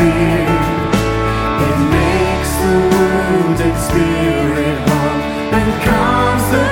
fear. It makes the wounded spirit whole and calms the